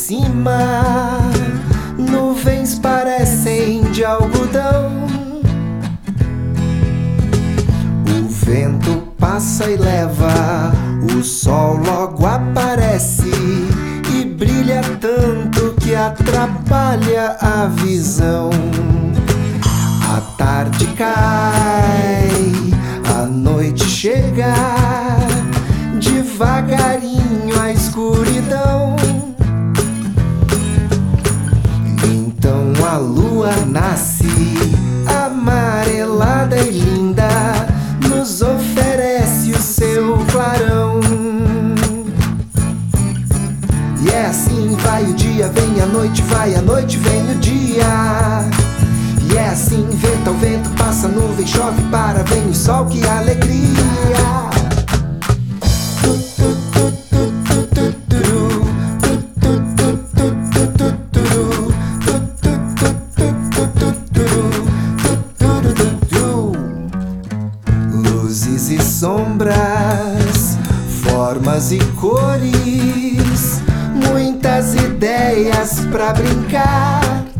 cima, nuvens parecem de algodão. O vento passa e leva, o sol logo aparece e brilha tanto que atrapalha a visão. A tarde cai, a noite chega, devagarinho a escuridão. Então a lua nasce, amarelada e linda, nos oferece o seu clarão. E é assim, vai o dia, vem a noite, vai a noite, vem o dia. E é assim, venta o vento, passa a nuvem, chove, para, vem o sol, que alegria. Luzes e sombras, formas e cores, muitas ideias pra brincar.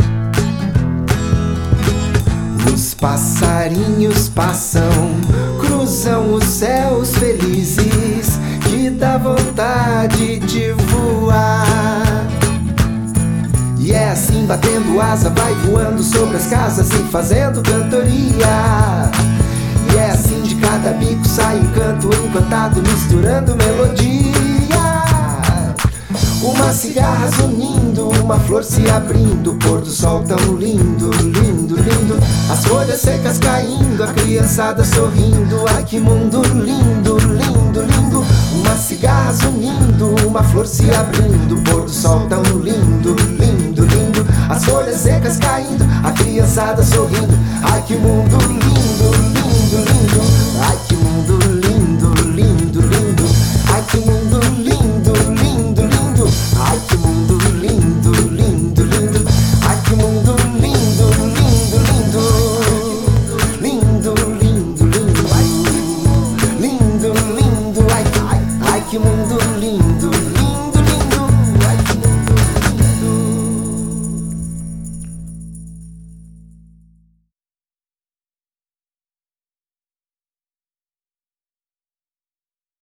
Os passarinhos passam, cruzam os céus felizes, que dá vontade de voar. E é assim, batendo asa, vai voando sobre as casas e fazendo cantoria. E é assim, de cada bico sai um canto encantado, misturando melodia. Uma cigarra zunindo, uma flor se abrindo, o pôr do sol tão lindo, lindo, lindo. As folhas secas caindo, a criançada sorrindo. Ai, que mundo lindo, lindo, lindo. Uma cigarra zunindo, uma flor se abrindo, o pôr do sol tão lindo, lindo, lindo. As folhas secas caindo, a criançada sorrindo. Ai, que mundo lindo.